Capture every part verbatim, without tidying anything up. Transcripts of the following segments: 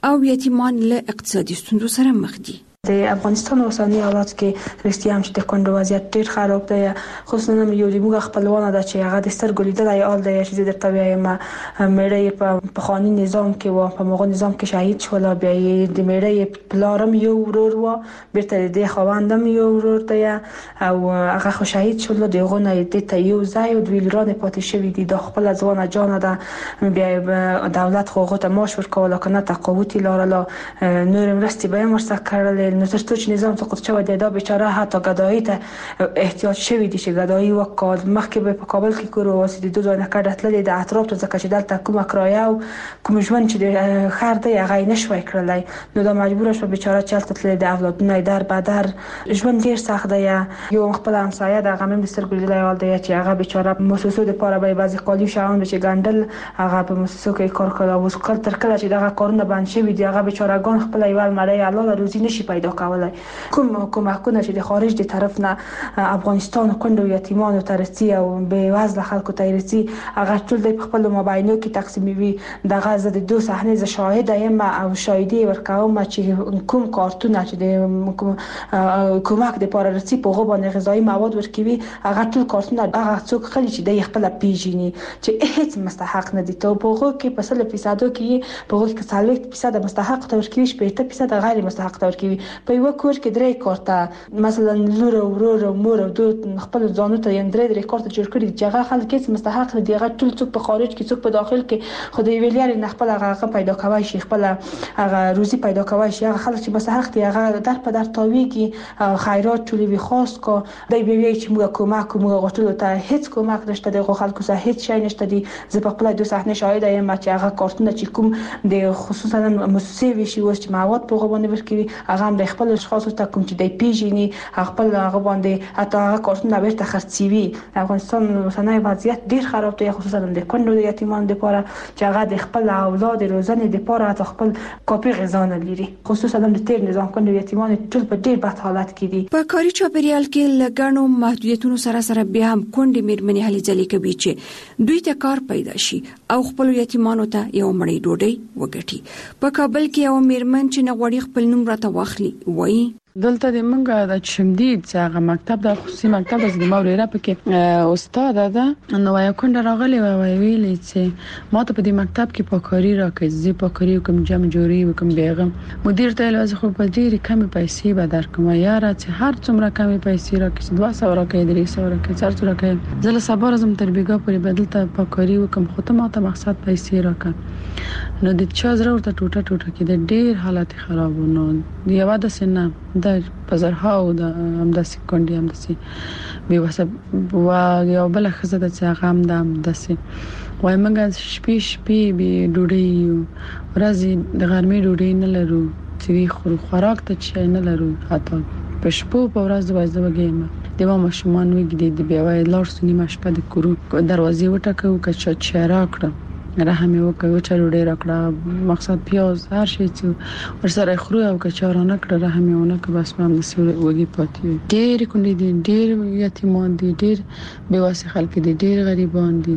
او یتیمان له اقتصادي ستونزو سره مخ دي. د افغانستان اوسنی حالات کې رښتیا هم چې د کندو وضعیت ډیر خراب دی، خصوصا یو د موږ خپلوان د چې هغه د سترګو لیدلای آل دی چې د طبيعي ما مړی په پخوانی نظام کې و، په موغو نظام کې شهید شول، بیا د مړی پلارم یو ورور و، بیرته د خوندم یو ورور دی او هغه خو شهید شول، دغه نه د ته یو ځای او د ویلران پاتې شوی دي. د خپل ځوان جان ده، بیا دولت خو غوته ماش ورکول کنه تقاوت لاره نور مرستي به مرسته کړل. نو ترڅو چې نظام سقوط شوی دی دا بیچاره حتی گدایی ته احتیاج شوی دی چې گدایی وکړ. مخکې به په کابل کې کورو واسه د دوه ځای نه کډتلې د اطراف ته ځکه چې دلته کومه کرایه او کوم ژوند چې د خیر دی هغه نشوي کړلای، نو دا مجبور شو بیچاره چلته تل د اولادونه در بدر ژوند ډیر سخت دی. یو خپل همسایه د هغه مم سترګو لیدلای دی چې هغه بیچاره موسسو د پاره به بعضی قالی شاوند چې ګندل هغه په موسسو کې کار کړو او کل تر کله چې دغه کارونه بند شوی دی هغه بیچاره ګان خپل ایوال مړی الله روزي نشي پیدا کولای. کوم کومکونه چې د خارج د طرف نه افغانستان کندو یتیمانو ترسي او به وزله خلکو ترسي هغه ټول د خپل مابینو کې تقسیموي. دغه زه د دوه صحنه ز شاهد یم او شاهدي ورکوم چې کوم کارتونه چې د کومک د پاره رسي په غو باندې غذایی مواد ورکوي هغه ټول کارتونه هغه څوک خلی چې د خپل پیژني چې هیڅ مستحق نه دي. ته په غو کې په سل فیصد کې په غو کې څلوېښت فیصد مستحق تورکوي، شپږ فیصد غیر مستحق تورکوي. په یو کور کې درې کارته مثلا لور او ورور او مور او دوه خپل ځانو ته یې درې درې کارته جوړ کړی چې هغه خلک هیڅ مستحق نه دي. هغه ټول څوک په خارج کې څوک په داخل کې خو د ویلیر نه خپل هغه پیدا کوي شي، خپل هغه روزي پیدا کوي شي. هغه خلک چې مستحق دي هغه در په در تاویږي خیرات ټولې وی خاص کو دای به وی چې موږ کومک موږ غوښتل ته هیڅ کومک نشته د خلکو سره هیڅ شي نشته دي. زه په خپل دوه صحنه شاهد یم چې هغه کارتونه چې کوم د خصوصا مؤسسې وی شي وس چې مواد په غوونه ورکوي هغه هم د خپل اشخاص ته کوم چې د پیژني خپل هغه باندې حتی هغه کارتونه بیرته خرڅوي. افغانستان اوسنی وضعیت ډیر خراب دی، خصوصا د کندو یتیمان لپاره چې هغه د خپل اولاد روزنه لپاره حتی خپل کاپی غذا نه لري، خصوصا د تیر نظام کندو یتیمان ټول په ډیر بد حالت کې دي. په کاري چاپیریال کې لګانو محدودیتونو سره سره بیا هم کندې میرمنې هلي ځلې کوي چې دوی ته کار پیدا شي او خپل یتیمانو ته یو مړی ډوډۍ وګټي. په کابل کې یو میرمن چې نغوړي خپل نوم راته واخلي وایي دلته د منګه د شمدید چې هغه مکتب د خصوصي مکتب د موريره پکې استاد ده نو یو کونډه راغلی و ویلي چې ما ته په دې مکتب کې پاکاري راکړي، زه پاکاري کوم جمع جوړي وکم بیغم. مدیر ته لازم خو په ډېری کم پیسې به درکوم یاره چې هر څومره کم پیسې راکړي دوه سوه راکړي درې سوه راکړي څلور سوه راکړي زه له صبر زم تر بیګا پورې بدل ته پاکاري وکم خو ته ما ته مقصد پیسې راکړه. نو د چا زره ورته ټوټه ټوټه کې د ډېر حالت خراب نو یو د سنه د پزرها او د همداسې کندې همداسې بي وسب وا یو بل خزه د څنګه هم د همداسې وای موږ شپې شپې به ډوډۍ ورځي د غرمې ډوډۍ نه لرو چې خو خوراک ته چې نه لرو حتی په شپو په ورځ وځه وګیم د ما مشمان وګړي د بیا وای لار سنی مشپه د کورو دروازې وټکو کچا چیرې کړ رحم یو کوي چې ډېر راکړه مقصد پیاز هر شي چې ورسره خرو او کچارانه کړه رحم یو نه که بس مم نسي وږي پاتې ډېر کندې دي ډېر یتیمان دي ډېر بیواسي خلک دي ډېر غریبان دي.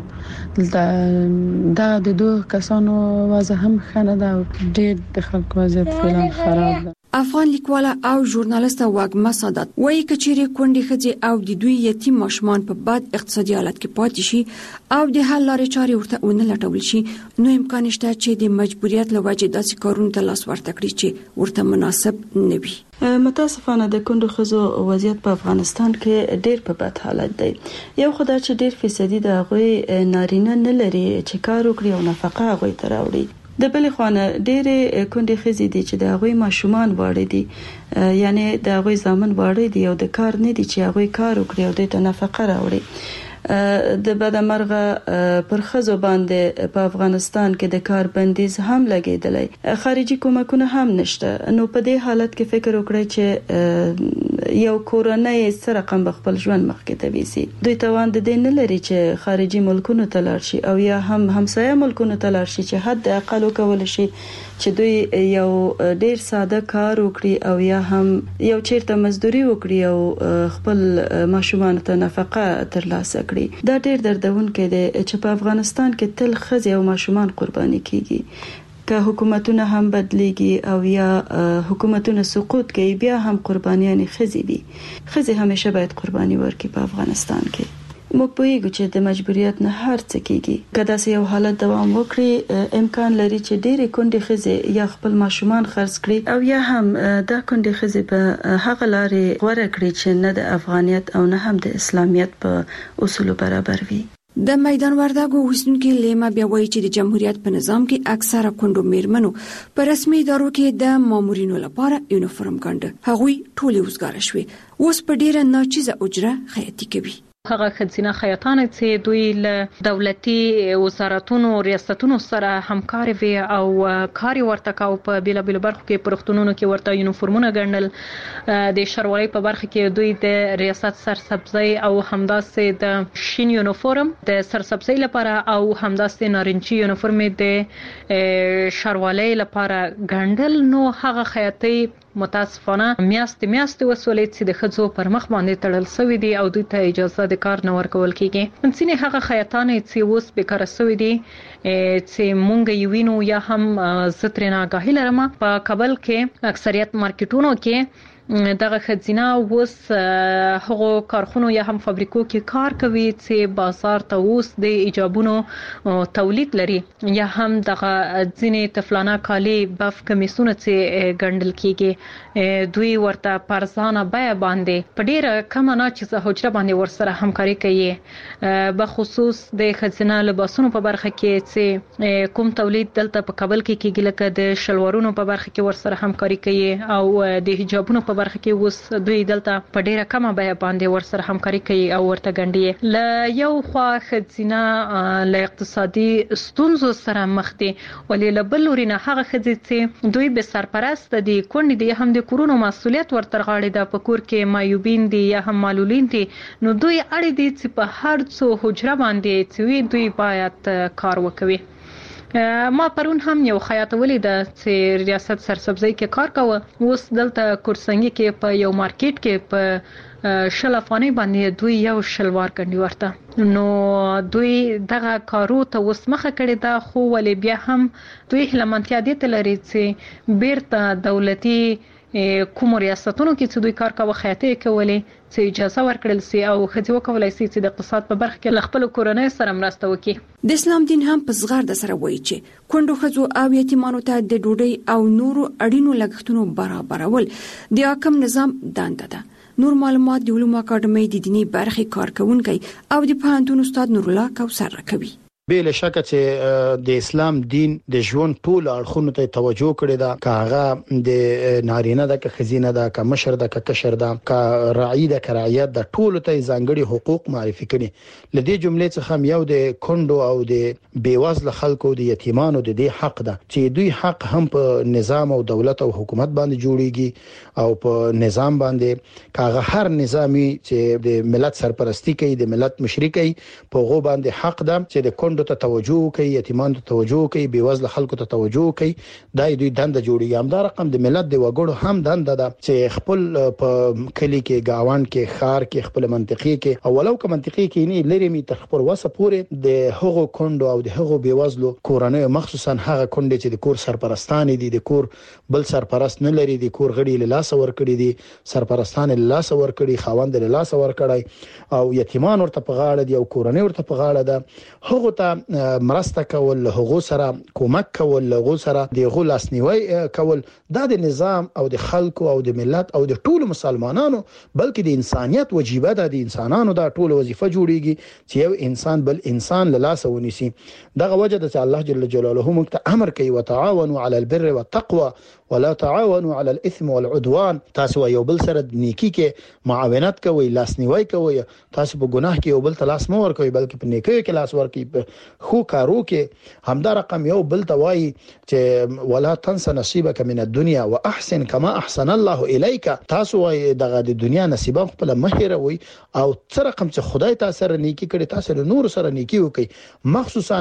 دا د دوه کسانو وضع هم خنه ده ډېر د خلکو وضعیت فعلا خراب ده. افغان لیکواله او ژورنالیست واګما سادات وایي کچېری کونډې ښځې او د دوی یتیم ماشومان په بد اقتصادي حالت کې پاتې شي او د حل لارې چارې ورته ونه لټول شي نو امکان شته چې د مجبوریت له وجې داسې کارونه ته لاس ورته کړي چې ورته مناسب نه وي. متاسفانه د کندو ښځو وضعیت په افغانستان کې ډېر په بد حالت دی. یو خدای چې ډېر فیصدي د هغوی نارینه نه لري چې کار وکړي او نفقه هغوی ته راوړي. د بل خوانه ډېرې کندې ښځې دي چې د هغوی ماشومان واړه دي یعنی د هغوی ځامن واړه دي او د کار نه دي چې هغوی کار وکړي او د ته نفقه راوړي. د بدمرغه پر خزو باندې په افغانستان کې د کار بندیز هم لګیدلی، خارجي کومکونه هم نشته. نو په دې حالت کې فکر وکړئ چې یو کورنۍ سره رقم خپل ژوند مخکې ته ویسي. دوی توان د دې نه لري چې خارجي ملکونو ته لاړ شي او یا هم همسایه ملکونو ته لاړ شي چې حد اقل وکول شي چې دوی یو ډیر ساده کار وکړي او یا هم یو چیرته مزدوري وکړي او خپل ماشومان ته نفقه ترلاسه کړي. دا ډیر دردونکې دی چې په افغانستان کې تل ښځې او ماشومان قرباني کیږي. که حکومتونه هم بدليږي او یا حکومتونه سقوط کوي بیا هم قربانيان خزي دي خزي همیشه باید قرباني ورکړي په افغانستان کې. موږ پوهیږو چې د مجبوریت نه هر څه کیږي. کله چې یو حالت دوام وکړي امکان لري چې ډېرې کونډې خزي یا خپل ماشومان خرڅ کړي او یا هم دا کونډې خزي په هغه لارې غوړه کړي چې نه د افغانیت او نه هم د اسلامیت په اصولو برابر وي. د میدان وردګو اوسیدونکو لیما بیا وایي چې د جمهوریت په نظام کې اکثره کونډو میرمنو په رسمي ادارو کې د مامورینو لپاره یونیفورم ګنډه. هغوی ټولې وزګار شوي اوس په ډیره ناچیزه اجره خیاطي کوي. هغه خزینه خیاطان چې دوی له دولتي وزارتونو ریاستونو سره همکاري وي او کاري ورته کاو په بیل بیل برخو کې پرختونونو کې ورته یونیفورمونه ګڼل. د شروالۍ په برخه کې دوی د ریاست سرسبزي او همداسې د شین یونیفورم د سرسبزي لپاره او همداسې نارنجي یونیفورم د شروالۍ لپاره ګڼل. نو هغه خیاطي متاسفانه میاشت میاشت وسولې چې د خځو پر مخ باندې تړل شوی دی او دوی ته اجازه د کار نه ورکول کیږي. ځینې هغه خیاطان چې اوس بیکاره شوی دي چې مونږ یې وینو یا هم زترنا غاهی لرم په کابل کې اکثریت مارکیټونو کې دغه خزینه اوس هغه کارخونو یا هم فابریکو کې کار کوي چې بازار ته اوس د ایجابونو تولید لري یا هم دغه ځینې طفلانه کالي بف کمیسونه چې ګڼل کیږي دوی ورته پرځانه بیا باندې په ډیره کم نه چې حجره باندې ورسره همکاري کوي. به خصوص د خزینه لباسونو په برخه کې چې کوم تولید دلته په کابل کې کیږي لکه د شلوارونو په برخه کې ورسره همکاري کوي او د حجابونو په برخه کې اوس دوی دلته په ډیره کمه بیا باندې ورسره همکاري کوي او ورته ګڼي. ل یو خوا خزینه له اقتصادي ستونزو سره مخ دي ولې له بل لوري نه هغه خزي چې دوی به سرپرست دي کونډې دي هم د کورونو مسؤلیت ورته غاړي د پکور کې مایوبین دي یا هم معلولین دي. نو دوی اړ دي چې په هر څو حجره باندې چې دوی باید کار وکوي. ما پرون هم یو خیاط ولید چې ریاست سرسبزي کې کار کاوه اوس دلته کورسنګي کې په یو مارکیټ کې په شل افغاني باندې دوی یو شلوار ګڼي ورته. نو دوی دغه کارو ته اوس مخه کړی دا خو ولې بیا هم دوی هلمنتیا دي تلري چې بیرته دولتي کوم ریاستونو کې چې دوی کار کاوه خیاطي کولې چې اجازه ورکړل سي او خځې وکولای سي چې د اقتصاد په برخه کې خپل کورنۍ سره مرسته وکړي. د اسلام دین هم په صغار د سره وایي چې کونډو خځو او یتیمانو ته د ډوډۍ او نورو اړینو لګښتونو برابرول د حکم نظام دنده ده. نور معلومات د علومو اکاډمي د دینی برخې کارکونکي او د پوهنتون استاد نور الله کوثر راکوي. بل شک چې د اسلام دین د ژوند ټول اړخونو ته توجه کړی دا کاغه د نارینه د خزینه د کمشر د کشر د ک رعی د کرایت د ټول ته ځانګړي حقوق معرفي کړي. لدې جملې څخه یو د کندو او د بیوزله خلکو د یتیمانو د دې حق ده چې دوی حق هم په نظام او دولت او حکومت باندې جوړیږي او په نظام باندې کاغه هر نظامی چې د ملت سرپرستی کوي د ملت مشري کوي په غو باندې حق ده چې د ته توجه کوي یتیمان ته توجه کوي بیوزله خلکو ته توجه کوي. دا دوی دنده جوړیږي. هم دا رقم د ملت د وګړو هم دنده ده چې خپل په کلی کې گاوان کې خار کې خپل منطقي کې او ولو که منطقي کې نه لري می تر خپل وسه پورې د هغو کندو او د هغو بیوزلو کورنۍ مخصوصا هغه کندې چې د کور سرپرستان دي د کور بل سرپرست نه لري د کور غړي له لاس ور کړی دي سرپرستان له لاس ور کړی خاوند له لاس ور کړی او یتیمان ورته په غاړه دي او کورنۍ ورته په غاړه ده. هغه مرسته کول هغه سره کومک کول هغه سره د غو لاسنیوي کول دا د نظام او د خلکو او د ملت او د ټولو مسلمانانو بلکې د انسانيت وجيبه ده. د انسانانو دا ټول وظیفه جوړیږي چې یو انسان بل انسان له لاس ونیسي. دغه وجه ده چې الله جل جلاله موږ ته امر کوي وتعاونوا على البر والتقوى ولا تعاونوا على الاثم والعدوان. تاسو یو بل سره نیکی کې معاونت کوئ لاسنیوي کوئ. تاسو په ګناه کې یو بل ته لاس مو ورکوي بلکې په نیکی کې لاس ورکوي. خو کارو کې همدا رقم یو بل توای چې ولا تنس نصيبك من الدنيا واحسن كما احسن الله اليك. تاسو وايي دغه د دنیا نصیب خپل مهیروي او تر رقم چې خدای تاسو سره نیکی کړي تاسو له نور سره نیکی وکي. مخصوصا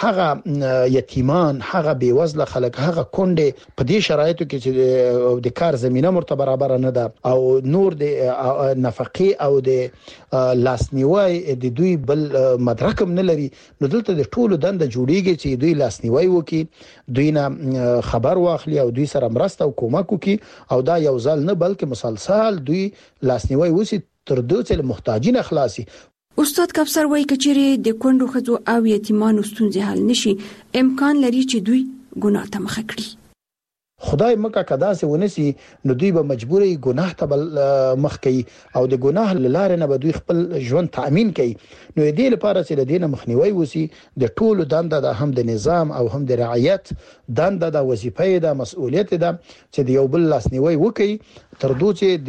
هغه یتیمان هغه بیوزله خلک هغه کونډه په دې شرایطو کې چې د کار زمينه مرتبه برابر نه ده او نور د نفقه او د لاسنیوي د دوی بل مدرکم نه لري. نو دلته دلته د ټولو دنده جوړیږي چې دوی لاسنیوي وکړي، دوی نه خبر واخلي او دوی سره مرسته او کومک وکړي، او دا یو ځل نه بلکې مسلسل دوی لاسنیوي وسی تر دوی چې محتاجین خلاصي. استاد کفسر وایي کچېرې د کونډو ښځو او یتیمانو ستونزې حل نشي، امکان لري چې دوی ګناه ته مخه کړي. خدای مکه کدا سه ونسی نو دوی به مجبوري ګناه ته مخ کوي او د ګناه لاره نه به دوی خپل ژوند تامین کوي. نو دې لپاره چې د دینه مخنیوي وسی د ټولو دنده د هم د نظام او هم د رعایت دنده د وظیفه د مسؤلیت ده چې د یو بل لاسنیوي وکي تر دوی چې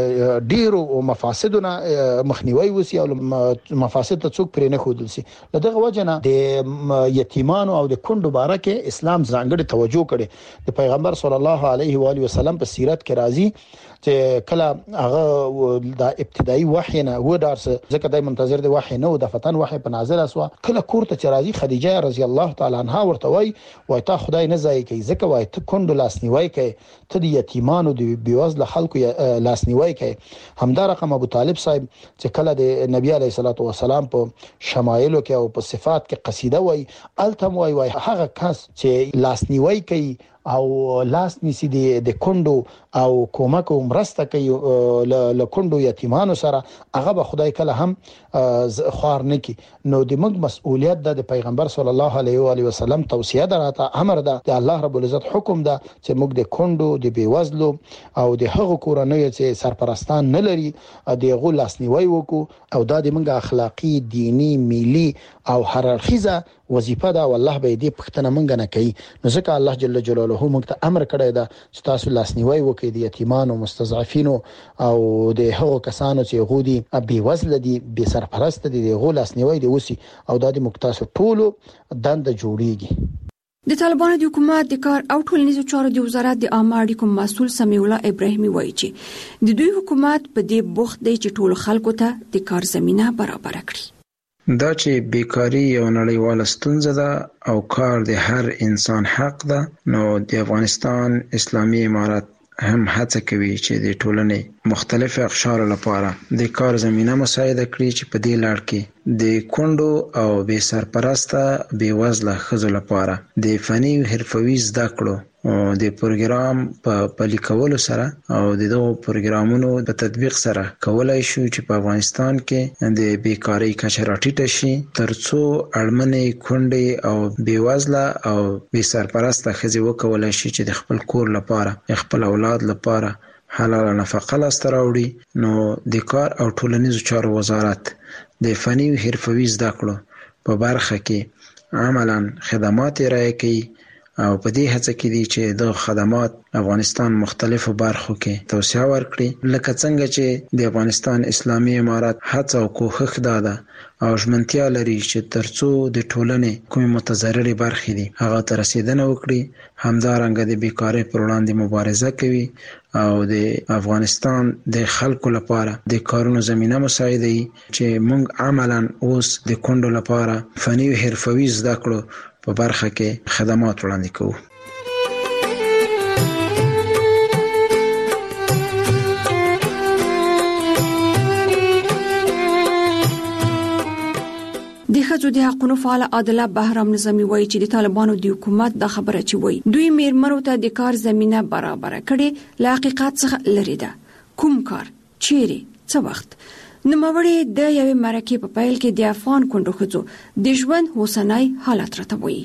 د ډیرو مفاسدونه مخنیوي وسی او مفاسد ته څوک پرې نه خودل سي. لدغه وجنه د یتیمانو او د کونډو بارکه اسلام ځانګړي توجه کړي. د پیغمبر صلی الله علیه و آله وسلم په سیرت کې راځي چې کله هغه د ابتدایي وحی نه و دارسه ځکه دای منتظر دی وحی نه او د فتن وحی په نازل اسوا، کله کورته چې راځي خدیجه رضی الله تعالی عنها ورته وای وای تا خدای نه ځای کوي ځکه وای ته کونډو لاسنیوي کوي، ته د یتیمانو د بیوزله خلکو لاسنیوي کوي. همدا رقم ابو طالب صاحب چې کله د نبی علیه الصلاۃ والسلام په شمایلو کې او په صفات کې قصیده وای التم وای وای هغه کس چې لاسنیوي کوي او لاس نیسی د کونډو او کومک او مرسته کوي له کونډو یتیمانو سره، هغه به خدای کله هم خوار نه کی. نو د موږ مسؤلیت ده د پیغمبر صلی الله علیه و آله وسلم توصیه ده، راته امر ده، د الله رب العزت حکم ده چې موږ د کونډو د بیوزلو او د هغو کورنیو چې سرپرستان نه لري د غو لاسنیوي وکړو، او دا د موږ اخلاقی، دینی، ملي او هررخیزه وظیفه ده، والله به دې پښتنه مونږ نه کوي. نو ځکه الله جل جلاله موږ ته امر کړی ده چې تاسو لاسنیوي وکړئ د یتیمانو، مستضعفینو او د هغو کسانو چې غودي بي وزله دي، بي سرپرست دي، د غو لاسنیوي دي وسی، او د دې مقتصد ټولو دنده جوړیږي. د طالبانو د حکومت د کار او ټولنیزو چارو د وزارت د عامه اړیکو مسؤل سمیع الله ابراهیمي وایي چې د دوی حکومت په دې بوخت دی چې ټول خلکو ته د کار زمينه برابر کړي. دا چې بیکاری یو نړیواله ستونزه ده او کار د هر انسان حق ده، نو د افغانستان اسلامي امارت هم هڅه کوي چې د ټولنې مختلف اقشار لپاره د کار زمينه مساعده کړي چې په دې لړ کې د کونډو او بې سرپرسته بې وزله ښځو لپاره د فني او حرفوي زده کړو او د پروګرام په پلي کولو سره او د دغو پروګرامونو په تطبیق سره کولای شو چې په افغانستان کې د بیکاری کچه راټیټه شي، ترڅو اړمنې کونډې او بې وزله او بې سرپرسته ښځې وکولای شي چې د خپل کور لپاره، خپل اولاد لپاره حلاله نفقه لاسته راوړي. نو د کار او ټولنیزو چارو وزارت د فني او حرفوي زده کړو په برخه کې عملاً خدمات ارائه کوي او په دې هڅه کې دي چې د خدمات افغانستان مختلفو برخو کې توسعه ورکړي، لکه څنګه چې د افغانستان اسلامي امارت هڅه او کوښښ ده او ژمنتیا لري چې ترڅو د ټولنې کومې متضررې برخې دي هغه ته رسیدنه وکړي. همدارنګه د بیکاری پر وړاندې مبارزه کوي او د افغانستان د خلکو لپاره د کارونو زمينه مساعده چې موږ عملاً اوس د کونډو لپاره فني او حرفوي زده کړو په برخه کې خدمات وړاندې کوو. د ښځو د حقوقو فعال عادله بهرام نظامی وایي چې د طالبانو د حکومت د خبره چې وایي دوی میرمنو ته د کار زمينه برابر کړي له حقیقت څخه لري ده. کوم کار، چیرې، څه وخت؟ نوموړي د یوې مرکې په پیل کې د افغان کونډو ښځو د ژوند اوسنی حالت راته وایي.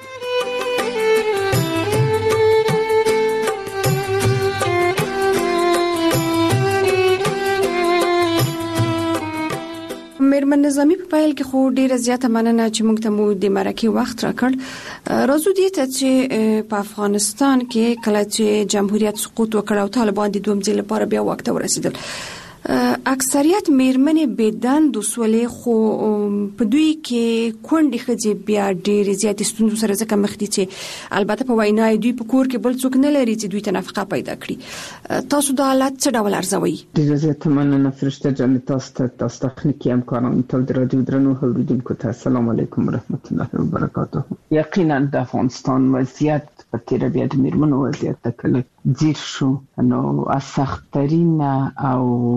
میرمن نظامی په پیل کې خو ډیره زیاته مننه چې موږ ته مو د مرکې وخت راکړ. راځو دې ته چې په افغانستان کې کله چې جمهوریت سقوط وکړ او طالبان د دوم ځل لپاره بیا واک ته ورسېدل، اکثریت میرمنې بيدند وسولې، خو په دوی کې کونډې ښځې بیا ډېرې زیاتې ستونزو سره ځکه مخ دي چې البته په وینا دوی په کور کې بل څوک نه لري چې دوی ته نفقه پیدا کړي. تاسو دا حالت څه ډول ارزوئ؟ ډېره زیاته مننه فرشته جان، تاسو ته، تاسو تخنیکي همکارانو ته، د رادیو درنو اوریدونکو ته السلام علیکم ورحمت الله وبرکاته. یقینا د افغانستان وضعیت په تیر بیا د میرمنو وضعیت ته کله ځیر شو، نو از سخت‌ترین او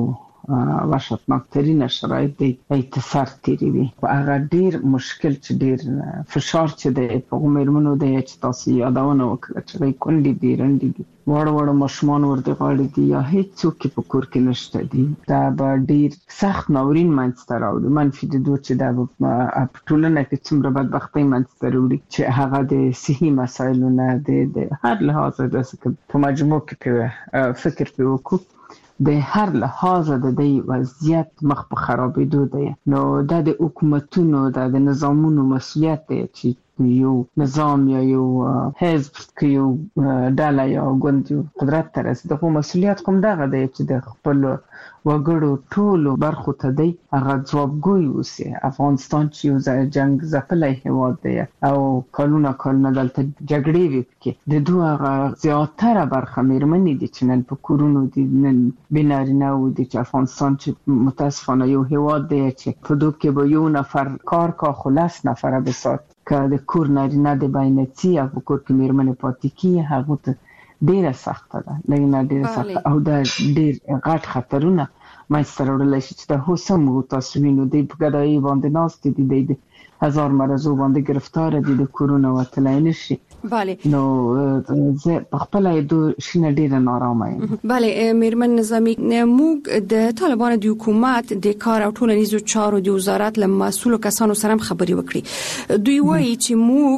وحشتناک ترین شرایط دی اتصار تیری وي. هغه ډیر مشکل چې ډیر فشار چې دی په عمرمنو دی چې تاسو یادونه وکړه چې کونډې دي رنډې دي وړ وړ ماشومان ورته غاړي دي یا هیڅ څوک په کور کې نشته دي. دا به ډیر سخت ناورین منځته راوړي. منفي د دوه چې دا په ټولنه کې څومره بدبختۍ منځته راوړي چې هغه د صحي مسایلو نه د هر لحاظ د په مجموع کې فکر په وکړو د هر لحاظ د دې وضعیت مخ په خرابېدو دی. نو دا د حکومتونو دا د نظامونو مسؤلیت دی چې یو نظام یا یو حزب کې یو ډله یا ګوند قدرت ته رسي دغه مسؤلیت کوم دغه دی چې د خپل وګړو ټولو برخو ته دی هغه ځوابګوی اوسي. افغانستان چې یو جنگ ځپلی هېواد دی او کلونه کلونه دلته جګړې وي پکې د دوه هغه زیاتره برخه مېرمنې دي چې نن په کورونو دي نن بې نارینه‌و دي چې افغانستان چې متاسفانه یو هېواد دی چې په دوی کې به یو نفر کار کا خو لس نفره بسات که د کور نارینه د باینڅي او په کور کې مېرمنې پاتې کیږي هغو ته ډیره سخته ده لږ نه ډیره سخته او دا ډیر غټ خطرونه منځته راوړلی شي چې د هوسم تاسو وینو دی په ګدایي باندې ناست دي دی د هزار مرضو باندې گرفتار دي د کورونه وتلی نشي. بله نو زه په خپل دو شینه ډیره نارامه یم. بله میرمن نظامی موږ د طالبانو د حکومت د کار او ټولنیزو چارو د وزارت له مسؤلو کسانو سره خبرې وکړي. دوی وایي چې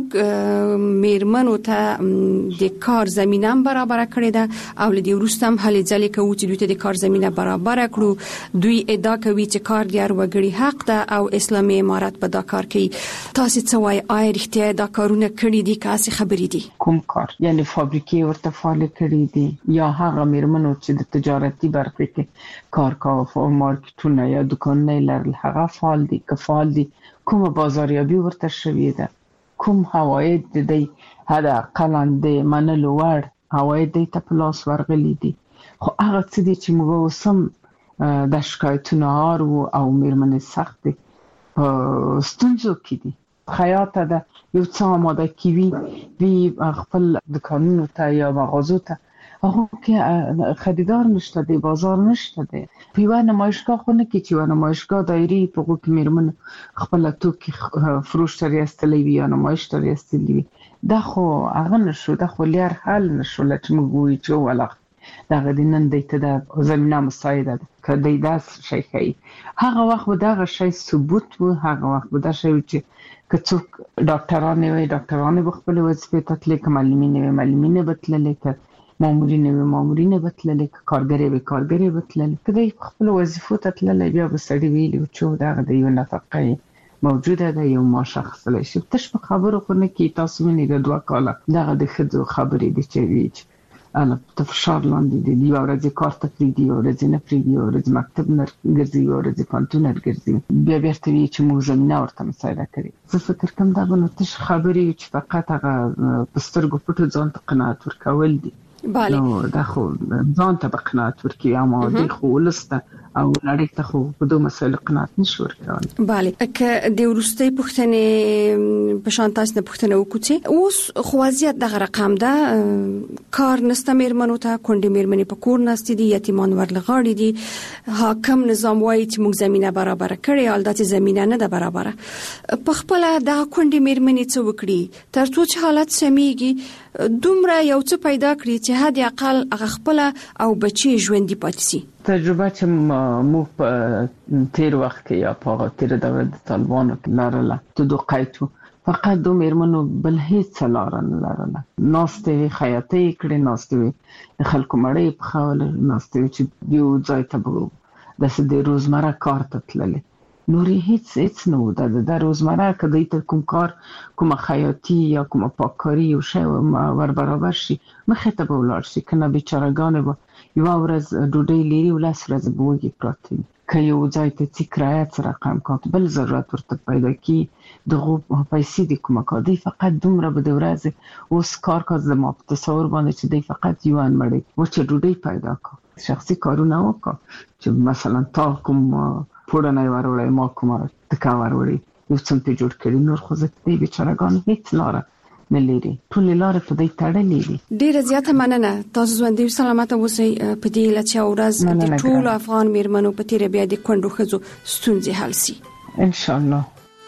موږ میرمنو ته د کار زمینه برابر کړې ده او لدی وروسته هم هلې ځلې کوي چې دوی ته د کار زمینه برابر کړو. دوی ادعا کوي چې کار د هر وګړي حق ده او اسلامي امارت په دا کار کوي. تاسو څه وایي آیا رښتیا دا کارونه کړي دي که هسې خبرې دي؟ کوم کار یعنی فابریکې ورته فعال کړي دي یا هغه میرمنو چې د تجارتي برخه کې کار کوي او مارکیټونه یا دکانونه لرل هغه فعال دي که فعال دي کوم بازاریابي ورته شوې ده کوم حواید د دې هدا قلاند منلو ور حواید د تپلاس ورغلي دي خو هغه څه دي چې موږ وسم د شکایتونه او میرمنې سخت دي ستونزو کې دي خیاطه ده یو څه آماده کیوي وی خپل دکانونو ته یا مغازو ته هغه کې خریدار نشته دی بازار نشته دی په یوه نمایشګاه خو نه کې چې یوه نمایشګاه دایري په هغو کې میرمن خپله توکي فروش ته ریستلی وي یا نمایش ته ریستلی وي دا خو هغه نشو دا خو لیر حل نشو چې موږ ووایو چې ولغ دغه د نن دی ته د زمینه مساعده ده که دی داسې شی ښیي هغه وخت به دغه شی ثبوت و هغه وخت به دا شی و چې که څوک ډاکټرانې وي ډاکټرانې به خپلې وظیفې ته تللی که معلمینې وي معلمینې به تللې که مامورینې وي مامورینې به تللې که کارګرې وي کارګرې به تللې که دی خپلو وظیفو ته تللی بیا به سړي ویلي و چې دغه د یو نفقه موجوده ده یو معاش اخیستلی شي تش په خبرو خو نه کېږي تاسو وینئ د دوه کاله دغه د ښځو خبرې دي چې وي چې ته فشار لاندې دي یوه ورځ یې کار ته پرېږدي یوه ورځ یې نه پرېږدي یوه ورځ مکتب نه ګرځي یوه ورځ یې پوهنتون نه ګرځي بیا بیرته وایي چې موږ زمینه ورته مساعده کړې زه فکر کوم دا به نو تش خبرې چې فقط هغه په سترګو پټو ځان ته قناعت ورکول دي نو دا خو ځان ته به قناعت ورکوي اما دوی خو ولس ته او نړۍ ته خو په دوه مسایلو قناعت نشي ورکولی. بله که د وروستۍ پوښتنې په شان تاسو نه پوښتنه وکړو چې اوس خو وضعیت دغه رقم ده کار نسته میرمنو ته کونډې میرمنې په کور ناستې دي یتیمان ورله غاړې دي حاکم نظام وایي چې موږ زمینه برابره کړې حال دا چې زمینه نه ده برابره په خپله دغه کونډې میرمنې څه وکړي تر څو چې حالت سمیږي دومره یو څه پیدا کړي چې حد اقل هغه خپله او بچي ژوندي پاتې سي. تجربه چې موږ په تیر وخت کې یا په تیر دوره د طالبانو کې لرله د دو قیدو فقط دو میرمنو بل هیڅ لاره نه لرله ناستې وي خیاطۍ یې کړې ناستې وي د خلکو مړۍ یې پخولې ناستې وي چې یو ځای ته به داسې د روزمره کار ته تللې نورې هیڅ هیڅ نه و د روزمره که دوی ته کوم کار کومه خیاطي یا کومه پاککاري یو شی ور برابر شي مخې ته به ولاړ شي که نه بیچارهګانې به یوه ورځ ډوډۍ لري او لس ورځې به وږې پراته وي که یو ځای ته ځي کرایه څه رقم کاته بل ضرورت ورته پیدا کړي دغو پیسې د کومه کار دی فقط دومره به د ورځې اوس کار کا زما په تصور باندې چې دی فقط یو انمړی وچه ډوډۍ پیدا کړه شخصي کارونه وکړه چې مثلا تا کوم پوړنی وروړی ما کومه ټکه وروړی یو څه پې جوړ کړي نور خو زه د دې بیچارهګانو هېڅ لاره نه لري. ټول لارې په دې تړلې دي. ډیره زیاته مننه. تاسو ژوندۍ سلامت اوسئ. په دې لچا ورځ د ټول افغان میرمنو په تیر بیا د کونډو ښځو ستونزې حل شي ان شاء الله.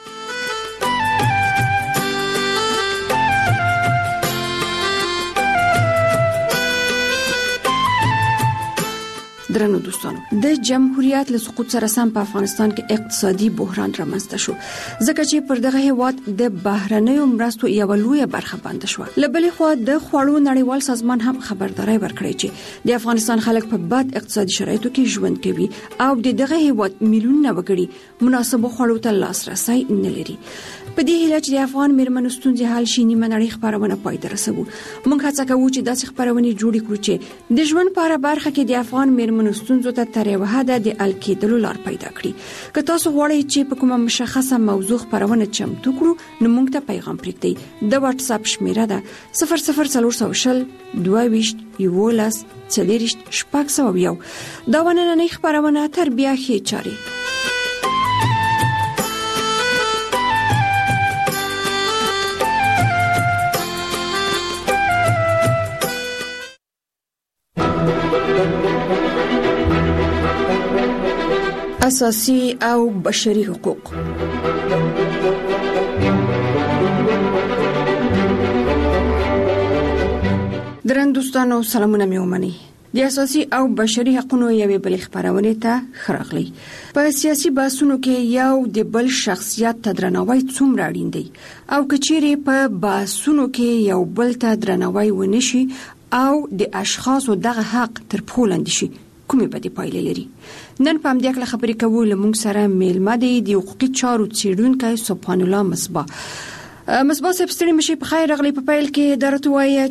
درنو دوستانو، د جمهوریت له سقوط سره سم په افغانستان کې اقتصادي بحران رامنځته شو، ځکه چې پر دغه هیواد د بهرنیو مرستو یو لوی برخه بند شو. لبلې خو د خوړو نړیوال سازمان هم خبرداري ورکړې چې د افغانستان خلک په بد اقتصادي شرایطو کې ژوند کوي او د دغه هیواد میلیونونه وګړي مناسب خوړو ته لاسرسي نه لري. په دې هیله چې د افغان میرمنو ستونزې حل شي، نیمه نړۍ خبرونه پای ته رسوو. موږ هڅه کوو چې داسې خبرونه جوړې کړو چې د ژوند په هره برخه کې د افغان میرمنو ستونزو ته تر یوه حده د حل کېدلو لار پیدا کړي. که تاسو غواړئ چې په کومه مشخصه موضوع خبرونه چمتو کړو، نو موږ ته پیغام پرېږدئ. د واتس اپ شمیره ده صفر صفر څلور سوه شل دوه ویشت یوولس څلېرویشت شپږ سوه یو. دا نننۍ خبرونه تر بیا ښې چارې. اساسي او بشري حقوق. درن دوستانو، سلامونه مې ومنئ. د اساسي او بشري حقوقو یوې بلې خبرونه ته خراغلی. په سیاسي بحثونو کې یو د بل شخصیت ته درناوی څومره اړین دی، او کچېرې په بحثونو کې یو بل ته درناوی ونشي او د اشخاصو دغه حق تر پښو لاندې شي، کومې بدې پایلې لري؟ نن په همدې اړه خبرې کوو. له موږ سره میلمه دی د حقوقي چارو څېړونکی سبحان الله مصباح. مصباح صاحب، ستړي مشي، په خیر راغلی. په پیل کې درته وایي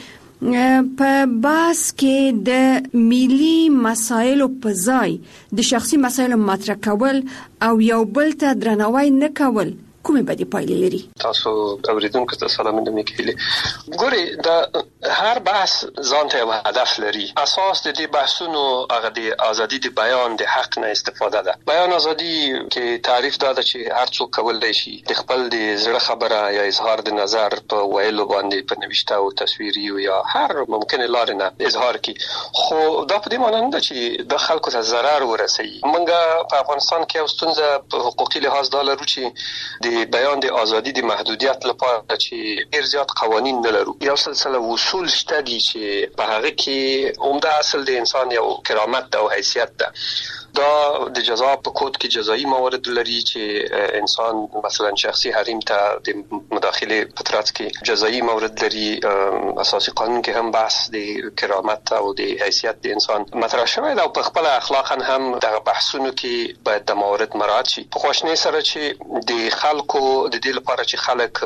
چې په باس کې د ملي مسایلو په ځای د شخصي مسایلو مطرح کول او یو بل ته درناوی نه کول کومې بدې پایلې لري؟ تاسو اوریدونکو ته سلامونه مې کوي. ګوري، د هر بحث ځان ته یو هدف لري. اساس د دې بحثونو هغه د ازادي د بیان د حق نه استفاده ده. بیان ازادي کې تعریف دا ده چې هر څوک کولای شي د خپل د زړه خبره یا اظهار د نظر په ویلو باندې په نوښت او تصویري یا هر ممکنه لار نه اظهار کړي. خو دا په دې معنی نه ده چې د خلکو ته ضرر ورسوي. موږ په افغانستان کې یو ستونزه په حقوقي لحاظ دا لرو چې د بیان د ازادي د محدودیت لپاره چې ډیر زیات قوانین نه لرو. یو سلسله اصول شته دي چې په هغه کې عمده اصل د انسان یو کرامت او حیثیت ده. دا د جزا په کود کې جزایی موارد لري چې انسان مثلا شخصي حریم ته د مداخله په ترڅ کې جزایی موارد لري. اساسي قانون کې هم بحث د کرامت او د حیثیت د انسان مطرح شوی دی او په خپل اخلاقا هم د بحثونو کې باید د موارد مراعات شي. په خوشنۍ سره چې د خلکو د دې لپاره چې خلک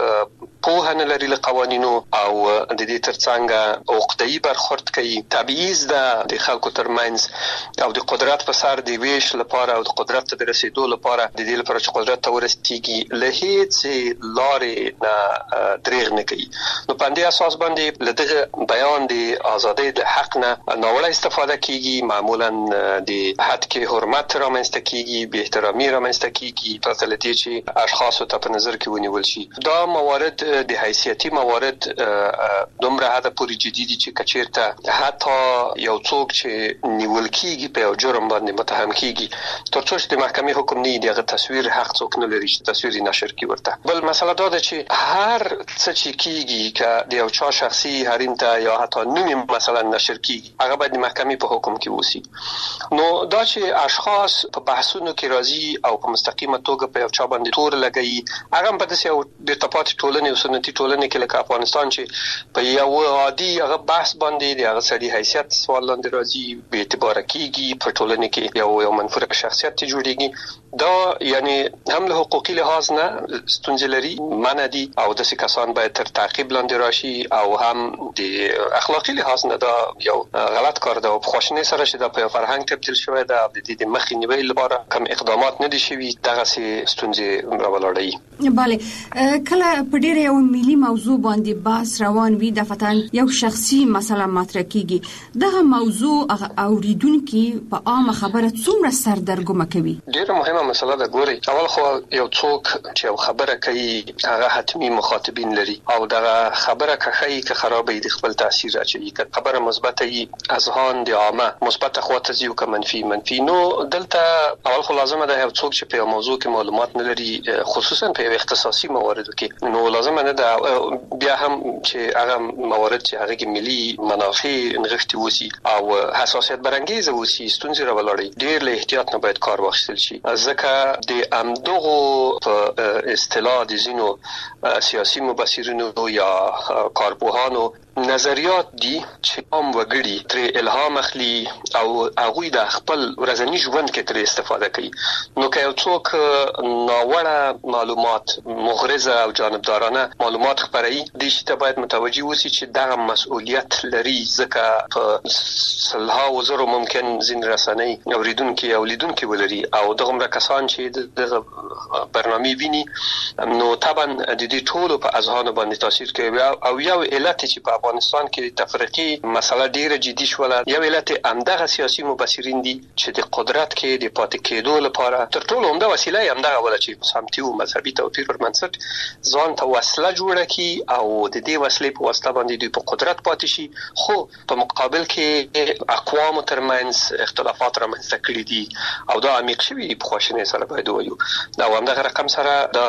په نه لري له قوانینو او د دې ترڅنګ عقده‌ای برخورد کوي، تبعیض ده د خلکو ترمنځ او د قدرت په سر دی ویش لپاره او د قدرت ته رسیدو لپاره د دې لپاره چې قدرت ته ورسیږي له هیڅ لارې نه دریغ نه کوي. نو په دې اساس باندې له دغه بیان د ازادۍ د حق نه ناوړه استفاده کیږي. معمولا د حد کې حرمت رامنځته کیږي، بې احترامي رامنځته کیږي، په تل دې چې اشخاص ته په نظر کې ونیول شي. دا موارد د حیثیتي موارد دومره حد پورې جدي دي چې کچیرته حتی یو څوک چې نیول کیږي په یو جرم باندې متهم کیږي، ترڅو چې د محکمې حکم نه دی، هغه تصویر حق څوک نه لري چې تصویر نشر کړي ورته. بل مسله دا ده چې هر څه چې کیږي که د یو چا شخصي حریم ته یا حتی نوم مثلا نشر کیږي، هغه باید د محکمې په حکم کې وسی. نو دا چې اشخاص په بحثونو کې راځي او په مستقیمه توګه په یو چا باندې تور لګي، هغه په داسې یو د تپاتې ټولنې او سنتي ټولنې کې لکه افغانستان چې په یو عادي هغه بحث باندې د هغه سړي حیثیت سوال لاندې راځي، به اعتبار کیږي، په ټولنه کې یو یو منفور شخصیت جوړیږي. دا یعنی هم له حقوقي لحاظ نه ستونزې لري، منع دي او داسې کسان باید تر تعقیب لاندې راشي، او هم د اخلاقي لحاظ نه دا یو غلط کار ده. او په خوشنۍ سره چې دا په فرهنګ تبدیل شوی ده، د دې د مخې نیولو لپاره کوم اقدامات نه دي شوي، دغه سي ستونزې راولاړوي. bale کله په ډېر یو ملي موضوع باندې بحث روان وي، د فتن یو شخصي مسله مطرح کیږي، دغه موضوع اوریدونکو په عامه خبره څومره سردرګمه کوي؟ ډیره مهمه دویمه مسله ده، ګوري اول خو یو څوک چې یو خبره کوي هغه حتمی مخاطبین لري او دغه خبره که ښه که خرابه د خپل تاثیر اچوي. که خبره مثبت وي اذهان د عامه مثبت خواته ځي او که منفي منفي، نو دلته اول خو لازمه ده یو څوک چې په موضوع کې معلومات نه لري، خصوصا په اختصاصي مواردو کې، نو لازمه نه ده بیا هم چې هغه موارد چې هغه کې ملي منافع نغښتي وسی او حساسیت برانګیز وسی ستونزې راولړي، ډېر له احتیاط نه باید کار واخیستل شي. ځکه د امدغو په اصطلاح د ځینو سیاسي مبصرینو یا کارپوهانو نظریات دي چې عام وګړي تر الهام اخلي او هغه د خپل ورځنی ژوند کې تر استفاده کوي. نو که یو څوک ناوړه معلومات مغرضه او جانبدارانه معلومات خپروي، د شي ته باید متوجي وسی چې دغه مسؤلیت لري، ځکه په صلها وزرو ممکن ځین رسنۍ اوریدونکو او لیدونکو ولري او دغه کسان چې د برنامه ویني، نو طبعا د دې ټولو په اذهان باندې تاثیر کوي. او یو علت چې په افغانستان کې تفریقي مسله ډیره جدي شوله، یو علت همدغه سیاسي مبصرین دي چې د قدرت کې د پاتې کېدو لپاره تر ټولو عمده وسیله یې همدغه ولا چې سمتي او مذهبي توپیر پر بنسټ ځان ته وسله جوړه کی او د دې وسلې په واسطه باندې دوی په قدرت پاتې شي. خو په مقابل کې اقوام ترمنځ اختلافات رامنځته کړي دي او دا عمیق شوي دي په خواشینۍ سره باید وایو. دا همدغه رقم سره د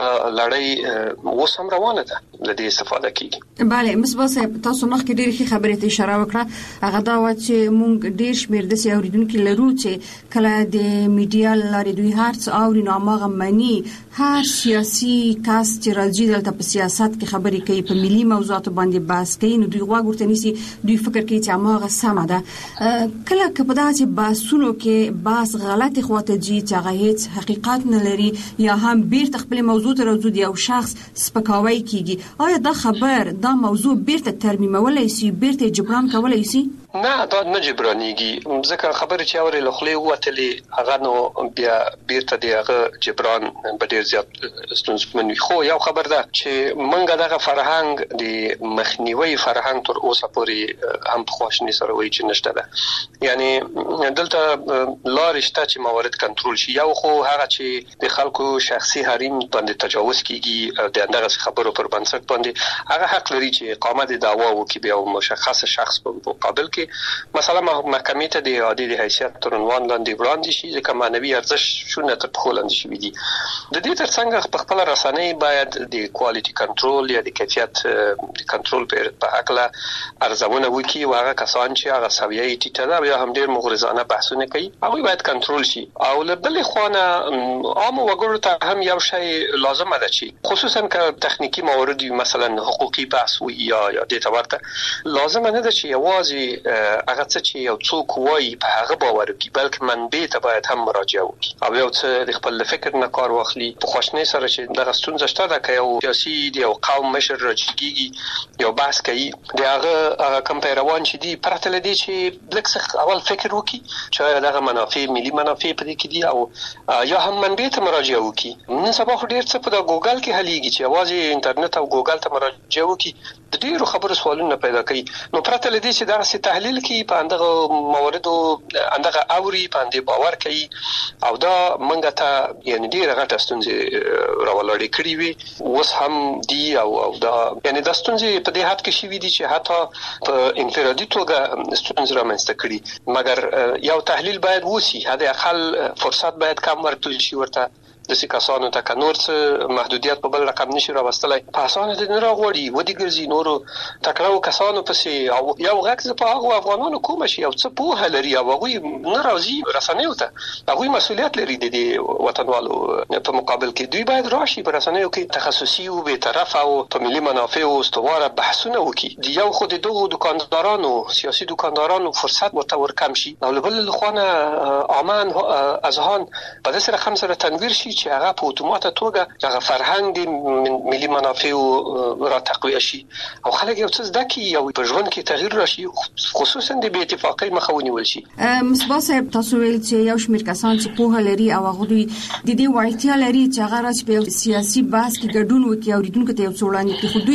لړۍ اوس هم روانه ده، له دې استفاده کیږي. bale مصباح صاحب، تاسو مخکې ډېرې ښې خبرې ته اشاره وکړه. هغه دا و چې موږ ډېر شمېر داسې اورېدونکي لرو چې کله د میډیا له لارې دوی هر څه اوري نو هماغه مني. هر سیاسي کس چې راځي دلته په سیاست کې خبرې کوي، په ملي موضوعاتو باندې بحث کوي، نو دوی غوږ ورته نیسي، دوی فکر کوي چې هماغه سمه ده. کله که په داسې بحثونو کې بحث غلطې خواته ځي چې هغه هیڅ حقیقت نه لري یا هم بیرته خپل موضوع ته راځي د یو شخص سپکاوی کیږي، آیا دا خبر دا موضوع بیرته ترمیمولای شي، بیرته جبران کولای شي؟ نه، دا نه جبرانیږي، ځکه خبره چې اوري له خلې وتلې هغه نو بیا بیرته دی هغه جبران به ډیر زیات ستونزمن وي. خو یو خبر ده چې منګه دغه فرهنګ د مخنیوي فرهنګ تر اوسه پورې هم په خواشنۍ سره وایي چې نشته ده. یعنی دلته لارې شته چې موارد کنټرول شي. یو خو هغه چې د خلکو شخصي حریم باندې تجاوز کیږي د اندغه خبرو پر بنسټ باندې هغه حق لري چې اقامت دعوا وکړي بیا مشخص شخص په مقابل کې مثلا محکمې ته د عادي د حیثیت تر عنوان لاندې وړاندې شي، ځکه معنوي ارزښت شونه تر پخو لاندې شوي دي. د دې ترڅنګ په خپل رسنۍ باید د کوالټي کنټرول یا د کیفیت د کنټرول په هکله ارزونه وکړي او هغه کسان چې هغه سویه ټیټه ده یا هم ډېر مغرضانه بحثونه کوي هغه باید کنټرول شي. او له بلې خوانه عام وګړو ته هم یو شی لازمه ده چې خصوصا که تخنیکی موارد مثلا حقوقي بحث وي یا یا د تورته لازمه نه ده چې یوازې هغه څه چې یو څوک وایي په هغه باور وکړي، بلکې منبع ته باید هم مراجعه وکړي او یو څه د خپل فکر نه کار واخلي. په خواشنۍ سره چې دغه ستونزه شته ده که یو سیاسي د یو قوم مشر راجګيږي یو بحث کوي، د هغه هغه کم پیروان چې دي پرته لدی چې لږ څه اول فکر وکړي چې دغه منافع ملي منافع په دې کې دي او یا هم منبع ته مراجعه وکړي. نن سبا خو ډېر څه په ګوګل کې حلېږي چې یوازې انټرنیټ او ګوګل ته مراجعه وکړي د ډېرو خبرو سوالونه پیدا کوي. نو پرته لدی چې دغه څه تحلیل کوي په اندغه موردو اندغه اوري په اندې باور کوي او دا منګه ته یعنی ډیره غټه ستونزې راولړې کړې وي اوس هم دی او او دا یعنی د ستونزې په دې حد کې شي دي چې حتی په انفرادي توګه ستونزې رامنځته کړي، مګر یو تحلیل باید وسی، هدا اقل فرصت باید کم ورکړل شي ورته د سکاسانو ته که نور څه محدودیت په بل رقم نشي راوستلای په اسانه د نه راغوري ودی ګرځي نورو تکړو کسانو پسې او یو غږ په هغه افغانانو کوم شي او څه په هلري او هغه نه راځي رسنیو ته هغه مسؤلیت لري د وطنوالو په مقابل کې دوی باید راشي په رسنیو کې تخصصي او به طرف او په ملي منافع او استواره بحثونه وکړي. دی یو خو د دغو دکاندارانو سیاسي دکاندارانو فرصت ورته ورکم شي او بل لخوانه امان اذهان په داسې رقم سره تنویر شي چې هغه په اتومات توګه هغه فرهنګ د ملي منافع را تقویه شي او خلک یو څه زده کوي او په ژوند کې تغییر راشي، خصوصا د بې اتفاقۍ مخه ونیول شي. مصباح صاحب، تاسو ویل چې یو شمېر کسان چې پوهه لري او هغه دوی د دې وړتیا لري چې هغه راځي په سیاسي بحث کې ګډون وکړي او ریډونکو ته یو څوړانی کې خو دوی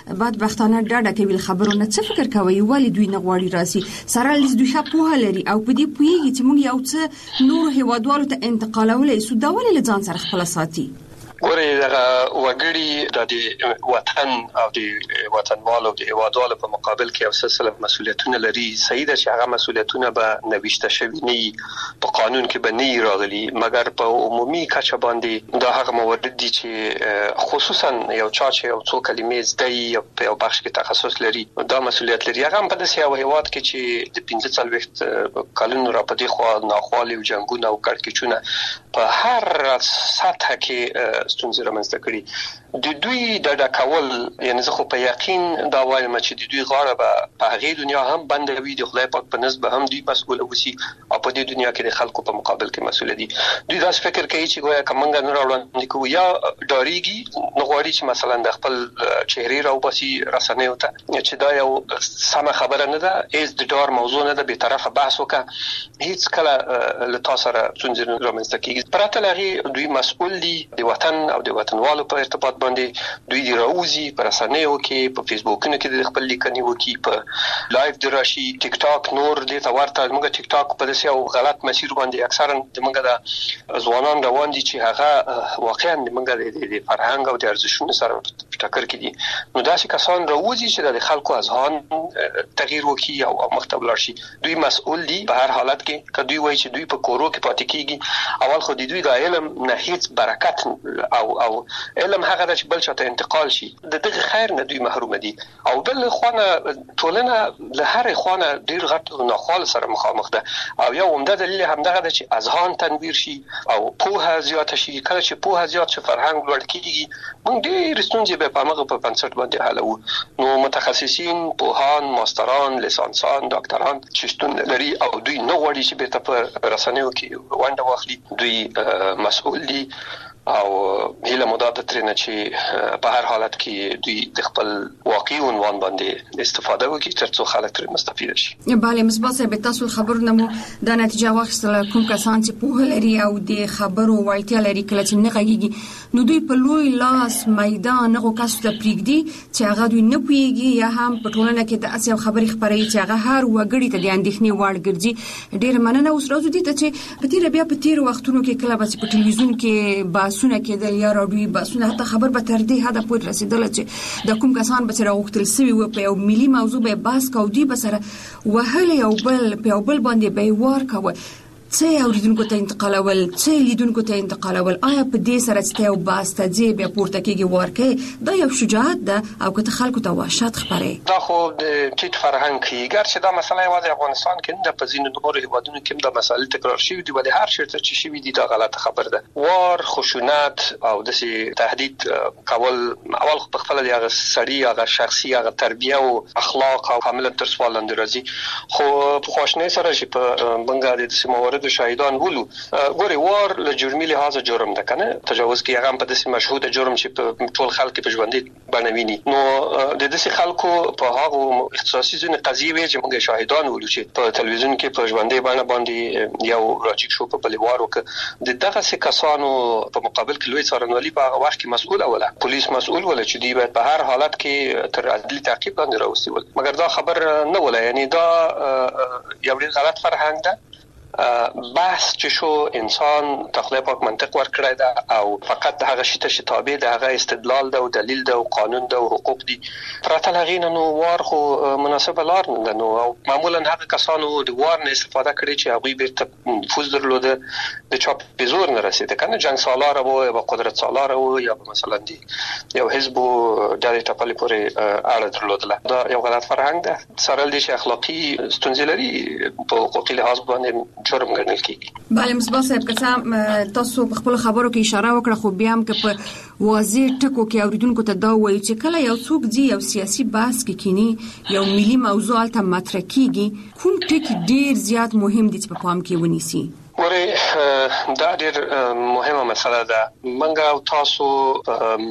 بدبختانه ډاډه کوي خبرونه. څه فکر کوي ولی دوی نه غواړي راسي؟ سره لیز دوی ښه پوهه لري او په دې پوهیږي چې موږ یو څه نور هیوادوالو ته انتقالولای سو، دا ولې له ځان سره خپل ساتي؟ ګورې دغه وګړي د وطن او د وطنوالو د هیوادوالو په مقابل کې یو سلسله مسولیتونه لري. صحیح ده چې هغه مسولیتونه به نوښته شوي نه په قانون کې به نه راغلي، مګر په عمومي کچه باندې دا هغه موارد دي چې خصوصا یو چا چې یو څو کلمې زده یي په یو بخش کې تخصص لري دا مسولیت لري. هغه په داسې یو هیواد کې چې د پنځه څلوېښت کلونو را پدې خو ناخوالې او جنګونه او کړکېچونه په هر سطح کې ستونزې رامنځته کړي. د دوی د ډکول یعنی زه خو په یقین دا وایم چې د دوی غاړه به په هغه دنیا هم بندوي، د خدای پاک په نسبت هم دوی مسؤل وسی او په دې دنیا کې د خلکو په مقابل کې مسؤل دي. دوی دا فکر کوي چې ګویا کومنګ نه راوړل کوي یا ډاریږي نو غواړي چې مثلا د خپل چهره راوبسي رسنیو ته چې دا یو سمه خبره نه ده، هیڅ د ډار موضوع نه ده، به طرفه بحث وکړه، هیڅ کله له تاسو سره څنګه رامنځته کیږي. پرته لغي دوی مسؤل دي د وطن او د وطنوالو په ارتباط باندې. دوی دی راوزي پر رسنیو کې په فیسبوکونو کې د خپل لیکنې وکي، په لایف دراشي، ټیک ټاک نور د تورته موږ ټیک ټاک په داسې او غلط مسیر باندې اکثرا د موږ د ځوانان روان دي چې هغه واقعا د موږ د فرهنګ او د ارزښتونو سره ټکر کوي. نو داسې کسان راوزي چې د خلکو اذهان تغییر وکي او مختبل شي. دوی مسؤل دي په هر حالت کې. کله دوی وایي چې دوی په کورو کې پاتې کیږي، اول خو د دوی د علم نه هیڅ برکت او او علم هغه د بل چاته انتقال شي، د دغه خیر نه دوی محروم دي. او بل خوانه ټولنه له هر خوانه ډیر غټ ناخوال سره مخامخ ده او یو عمده دلیل هم دغه د چې اذهان تنویر شي او پوهه زیات شي. کله چې پوهه زیات شي فرهنګ لوړ کیږي، موږ ډیر ستونزې به په هغه په بنسټ باندې حلو. نو متخصصین، پوهان، ماستران، لیسانسان، ډاکټران چې ستون لري او دوی نه غواړي چې به په رسنیو کې ونډه واخلي، دوی مسؤل دي او هیله مدد ترنه چې په هر حالت کې دوی د خپل واقعي عنوان باندې استفاده وکړي ترڅو خلک ترې مستفید شي. بله مثبت به تاسو خبرونه مو د نتیجه واخیستله. کوم کسان چې په لري او د خبرو وړتیا لري کله چې نه غږیږي نو دوی په لوی لاس میدان هغه کس ته پریږدي چې هغه دوی نه پوهیږي یا هم په ټولنه کې د اسیا خبري خبري چې هغه هر وګړي ته د اندېښنې وړ ګرځي. ډیر مننه. اوس راځو دي چې په تیر بیا په تیر وختونو کې کله به په ټلویزیون کې باسونه کېدل یا راډیوي باسونه، حتی خبر به تر دې حده پورې رسیدل چې د کوم کسان به سره غوښتل سوي و په یو ملي موضوع به بحث کوي، دوی به سره وهل یو بل په یو بل باندې به وار کوي. څه اوریدونکو ته انتقالول، څه لیدونکو ته انتقالول، آیا په دې سره چې یو باسته دی به پورته کېږي ورکه دا یو شجاعت ده او که خلکو ته وحشت خبره؟ دا خو د ټیټ فرهنګ کې ګرځي. دا مسله یوازې افغانستان کې نه، په ځینو نورو هیوادونو کې دا مسله تکرار شوې دي، ولې هر چیرته چې شوې دي دا غلطه خبره ده. وار، خشونت او داسې تهدید کول اول په خپل د هغه سړي هغه شخصي هغه تربیه او اخلاق او کاملا تر سوال لاندې راځي. خو په خواشنۍ سره چې په بنګا د سیموارد شاهدان ولو ګوري وار له جرمي لحاظ جرم ده کنه، تجاوز کې هغه په داسې مشهود جرم چې په ټول خلک په ژوندۍ بنویني. نو د داسې خلکو په هغه اختصاصي ځینې قضیې وی چې موږ شاهدان ولو چې په تلویزیون کې په ژوندۍ باندې باندې یو راجیک شو په بلیوارو کې د دغه څه کسانو په مقابل کې لوی څارنوالي په هغه وخت کې مسؤل اوله پولیس مسؤل ولا چې دی باید په هر حالت کې تر عدالت تعقیب باندې راوستي ول، مګر دا خبر نه ولا. یعنی دا یو ډیر غلط فرهنګ ده. بحث چې شو انسان تخلیه پاک منطق ورکړی ده او فقط هغه شی ته چې تابع ده هغه استدلال ده او دلیل ده او قانون ده او حقوق دي. پرته لغین نو وار خو مناسبه لار نه ده. نو او معمولا هغه کسانو د وار نه استفاده کړي چې هغه بیرته نفوذ درلوده د چاپ بزور نه رسیده کنه، جنگ سالار وو یا قدرت سالار وو یا مثلا دی یو حزب د ټاپل پورې اړه درلوده. دا یو غلط فرهنګ ده. سره دي چې اخلاقی ستونزې لري په حقوقي لحاظ باندې جرم ګڼل کیږي. بله مصباح صاحب که تاسو په خپل خبرو کې اشاره وکړه خو بیا هم که په واضح ټکو کې اوریدونکو ته دا وایي چې کله یو څوک دی یو سیاسي بحث کې کینی یو ملي موضوع الته مطرح کیږي، کوم ټکی ډیر زیات مهم دي چې په پام کې ونیسي؟ ورې دا ډېر مهمه مسله ده. منګه او تاسو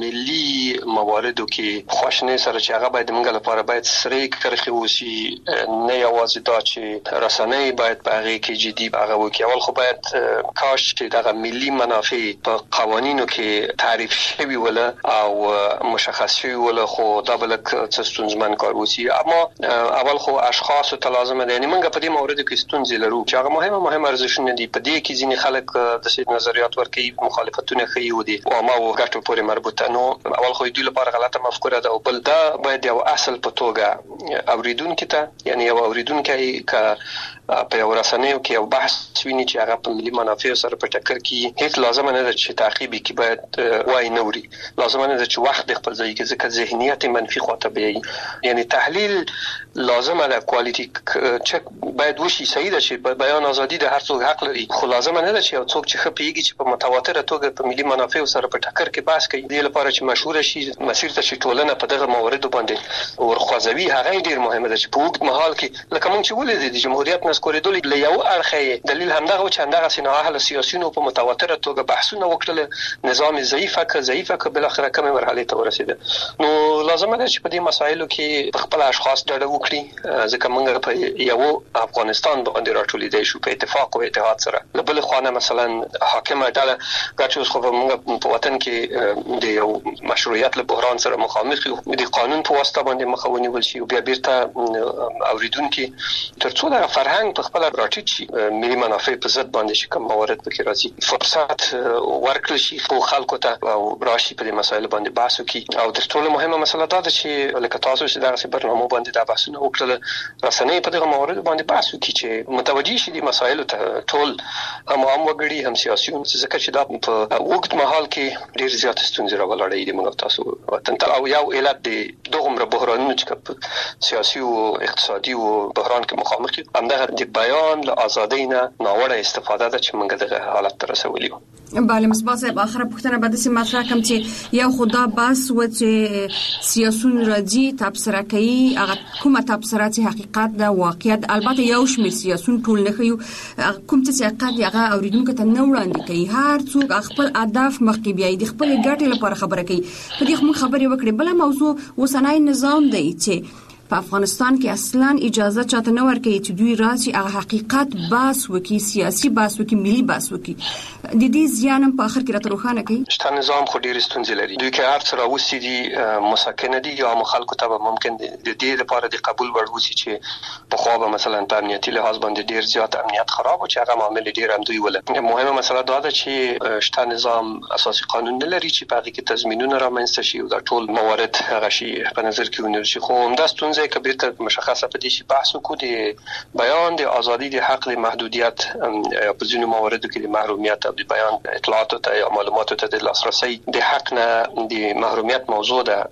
ملي مواردو کې خوشنه سره چې هغه باید منګه لپاره باید سری کرخي وسی، نه یوازې دا چې رسنۍ باید په هغه کې جدي هغه وکړي. اول خو باید کاش چې دغه ملي منافع په قوانینو کې تعریف شوی ولا او مشخص شوی ولا، خو دا بلک څه ستونزمن کار وسی. اما اول خو اشخاص ته لازم ده، یعنی منګه په دې موردو کې ستونزې لرو چې هغه مهمه مهمه ارزښتونه دي. په دې کې ځینې خلک د سید نظریات ورکوي، مخالفتونه کوي ودي او ما و ګټو پورې مربوطه. نو اول خو دوی لپاره غلطه مفکوره ده، او بل دا باید یو اصل په توګه اوریدونکو ته، یعنی یو اوریدونکو ک په یو رسنیو کې یو بحث ویني چې هغه په ملي منافع سره په ټکر کې هیڅ لازم نه ده چې تعقیب کی باید وای نوري، لازم نه ده چې وخت د خپل ځای کې ځکه ذهنیت منفي خواته به، یعنی تحلیل لازم ده، کوالیټي چک باید وشي. صحیح ده چې بیان ازادي د هر څوک حق لري، خو لازم نه ده چې یو څوک چې خپيږي چې په متواتره توګه په ملي منافع سره په ټکر کې بحث کوي د لپاره چې مشهور شي مسیر ته چې ټولنه په دغه موارد باندې ورخوځوي. هغه ډیر مهمه ده چې په وګت مهال کې لکه موږ چې ولې د جمهوریت نس کوریدل له یو اړخه دلیل همدغه چې همدغه سینا اهل سیاسيونو په متواتره توګه بحثونه وکړل، نظام ضعیفه که ضعیفه که بل اخره کومه مرحله ته ورسیده. نو لازم ده چې په دې مسایلو کې خپل اشخاص ډډه وکړي، ځکه موږ په یو افغانستان باندې راټولیدای شو په اتفاق او اتحاد سره. بل خوانه مثلا حاکمه ډله ګټوس خو موږ په وطن کې د یو مشروعیت له بحران سره مخامخ یو، د قانون په واسطه باندې مخاوني ول شي او بیا بیرته اوریدونکو ترڅو د فرهنګ په خپل راټیټ شي ملي منافع په ضد باندې چې کوم موارد پکې راځي فرصت ورکړل شي خو خلکو ته او راشي په دې مسایلو باندې بحث وکړي. او تر ټولو مهمه مسله دا ده چې لکه تاسو چې دغه برنامه باندې دا بحثونه وکړل، رسنۍ په دغه موارد باندې بحث وکړي چې متوجي شي د مسایلو ته ټول هم عام وګړي هم سیاسيون، ځکه چې دا په وخت مهال کې ډیر زیات ستونزې راولړې دي. موږ تاسو وطن ته او یو علت د دغه بحرانونو چې سیاسي او اقتصادي او بحران کې مخامخ دي همدغه د بیان له ازادۍ نه ناوړه استفاده ده چې موږ دغه حالت ته رسولي وو. بله مصباح صاحب، اخره پوښتنه به د سیمه مطرح کوم چې یو خدا بس و چې سیاسيون راځي تبصره کوي، هغه کومه تبصره چې حقیقت ده واقعیت، البته یو شمېر سیاسيون ټول نه کوي، کوم چې حقیقت هغه اوریدونکو ته نه وړاندې کوي. هر څوک خپل اهداف مخکې بیاي، د خپل ګټې لپاره خبره کوي. په دې موږ خبرې وکړې. بل موضوع اوسنۍ نظام دی چې په افغانستان کې اصلا اجازه چاته نه ورکوي چې دوی راشي هغه حقیقت بحث وکړي، سیاسي بحث وکړي، ملي بحث وکړي. د دې زیان په اخر کې راته روښانه کوي. شته نظام خو ډېر ستونزې لري. دوی کې هر څه راوستي دي مسکنه دي یا مخالکو ته ممکن د دې لپاره د قبول وړ وسی چې په خو به مثلا په امنیتي لحاظ باندې ډېر زیات امنیت خراب او چې هغه معاملې ډېر هم دوی ول. مهمه مسله دا ده چې شته نظام اساسي قانون نه لري چې په هغه کې تضمینونه رامنځته شي او دا ټول موارد هغه شي په نظر کې ونیول شي. خو همدا ستونزه کې بیرته مشخصه په دې شي بحث وکړو د بیان د ازادي د حق د محدودیت یا په ځینو مواردو کې د محرومیت او د بیان اطلاعاتو ته یا معلوماتو ته د لاسرسي د حق نه د محرومیت موضوع ده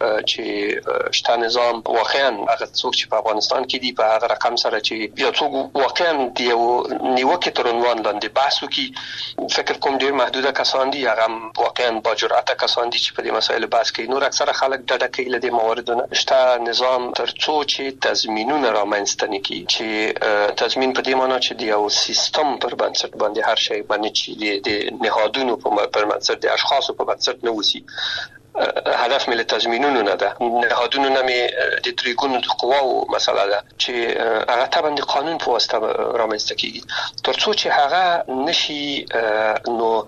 چې شته نظام واقعا هغه څوک چې په افغانستان کې دی په هغه رقم سره چې یو څوک واقعا د یو نیوکه تر عنوان لاندې بحث وکړي، فکر کوم ډیر محدوده کسان دي هغه واقعا با جرأت کسان دي چې په دې مسایلو بحث کوي. نور اکثره خلک ډډه کوي له دې مواردو نه. شته نظام ترڅو چې تضمینونه رامنځته نکړي چې تضمین په دې معنی چې د یو سیستم پر بنسټ باندې هر شی باندې چې د نهادونو په بنسټ د اشخاصو په بنسټ نه وسی. هدف مل تضمینونو نه ده، نهادونو نه می د تریګونو د قواو مسله ده چې هغه تابع د قانون په واسطه رامنځته کیږي. ترڅو چې هغه نشي نو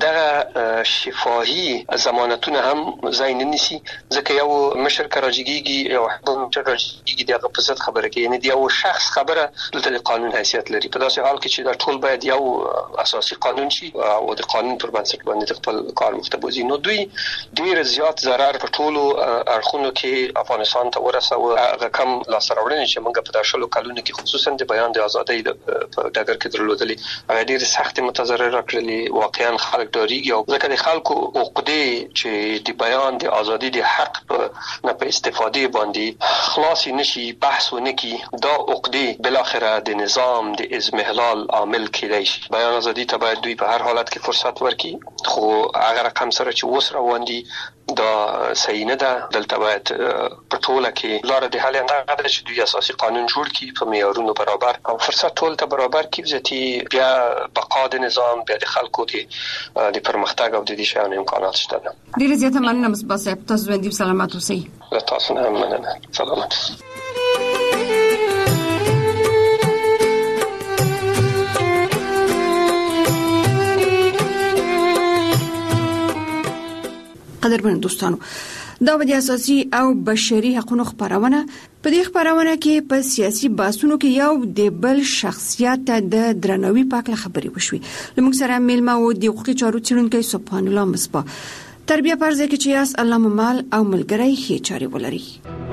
دغه شفاهي ضمانتونه هم ځای نه نیسي، ځکه یو مشر کراجیږي یو مشر کراجیږي دغه په ضد خبره کوي، یعنی یو شخص خبره د قانون حیثیت لري. په داسې حال کې چې دا ټول باید یو اساسي قانون شي او د قانون پر بنسټ باندې خپل کار مختبوزي. نو دوی ډیر زیات ضرر په ټولو اړخونو کې افغانستان ته ورسوه. هغه کم لاسته چې موږ په داشلو کلونو کې خصوصا د بیان د ازادۍ په ډګر کې درلودلې هغه ډیر سخت متضرر کړلې. واقعا خلک ډاریږي او ځکه د خلکو عقده چې د بیان د ازادۍ د حق نه په استفاده باندې خلاص نشي بحث ونکي، دا عقده بل اخره د نظام د ازمهلال عامل کېدای شي. بیان ازادۍ ته باید دوی په هر حالت کې فرصت ورکړي، خو هغه رقم سره چې وس روان دي دا صحیح نه ده. دلته باید په ټوله کې لاره د حل اندغه ده چې دوی اساسي قانون جوړ کړي په معیارونو برابر او فرصت ټول ته برابر کړي چې بیا بقا د نظام بیا د خلکو د د پرمختګ او د دې شیانو امکانات شته ده. ډیره زیاته مننه مصباح صاحب، تاسو باندې سلامات اوسئ. له تاسو نه مننه. سلامات. قدرمن دوستانو، دا د اساسي او بشري حقوقو خبرونه په دې خبرونه کې په سیاسي بحثونو کې یو د بل شخصیت د درناوي په اړه خبرې وشوي. لمونږ سره میلمه او د حقوقي چارو څېړونکی سبحان الله مصباح. تربیه پرځه کې چې یاس الله ممال او ملګری هي چاري ولري.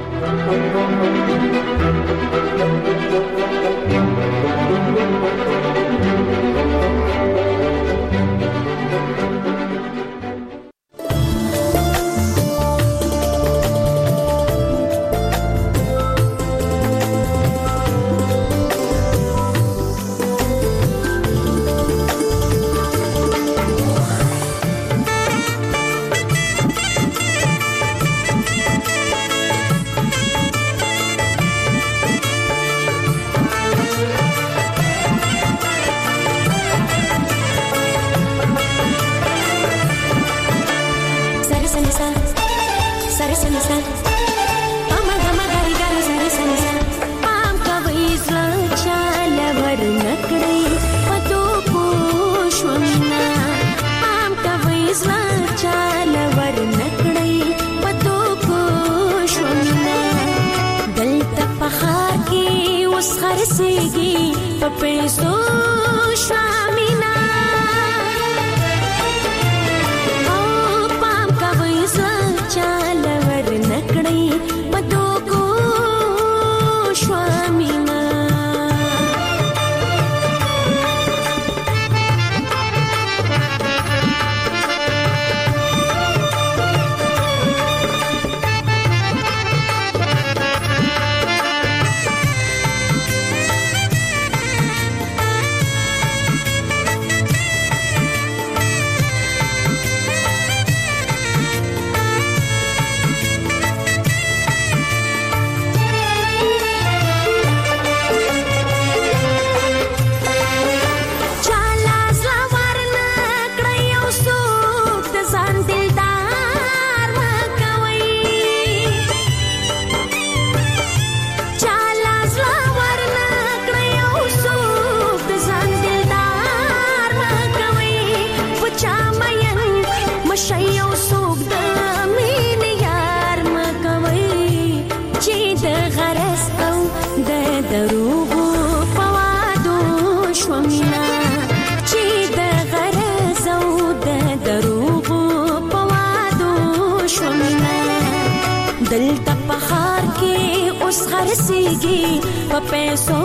دلته په خار کې اوس خرسيږي په پیسو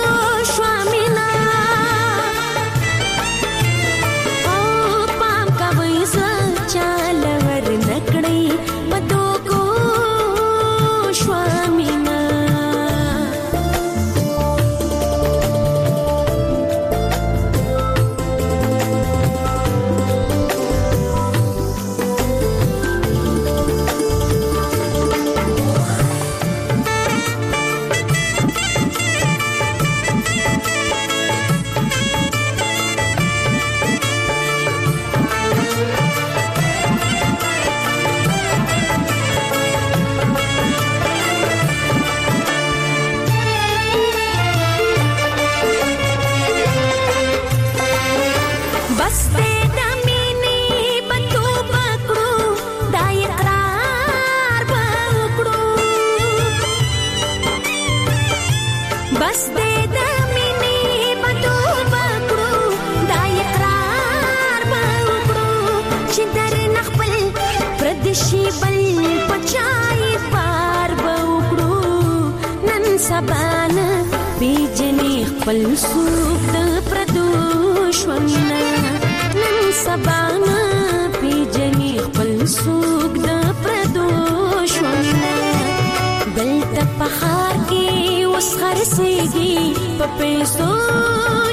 شوامنا او پام کوي ځل چال ور نکړي په دوکو شوامنا سبانا بیجنی خپل سوق د پردوش ومنا نن سبانا بیجنی خپل سوق د پردوش ومنا دلته په خار کې وس خرسيږي په پیسو